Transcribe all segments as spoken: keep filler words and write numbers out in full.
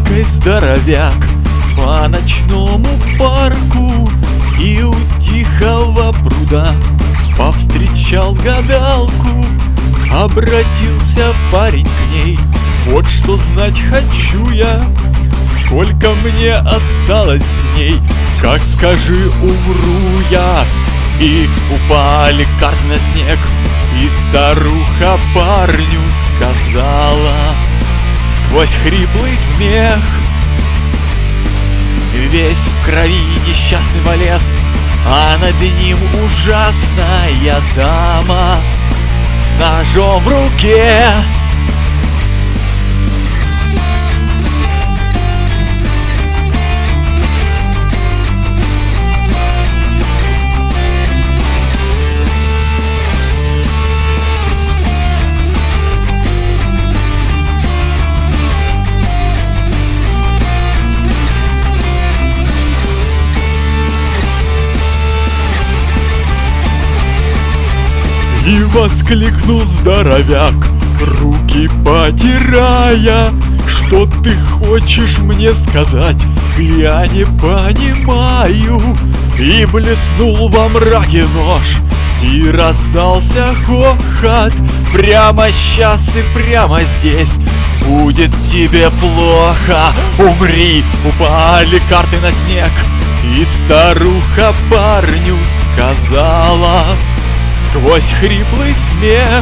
рукой здоровяк по ночному парку, и у тихого пруда повстречал гадалку. Обратился парень к ней: вот что знать хочу я, сколько мне осталось дней, как скажи, умру я. И упали карты на снег, и старуха парню сказала сквозь хриплый смех: весь в крови несчастный валет, а над ним ужасная дама с ножом в руке. И воскликнул здоровяк, руки потирая: что ты хочешь мне сказать, я не понимаю. И блеснул во мраке нож, и раздался хохот: прямо сейчас и прямо здесь будет тебе плохо. Умри! Упали карты на снег, и старуха парню сказала сквозь хриплый смех: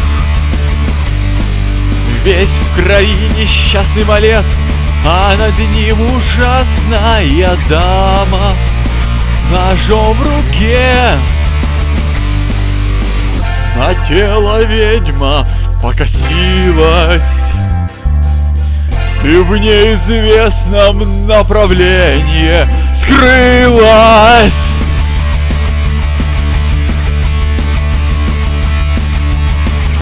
весь в крови несчастный валет, а над ним ужасная дама с ножом в руке. На тело ведьма покосилась и в неизвестном направлении скрылась.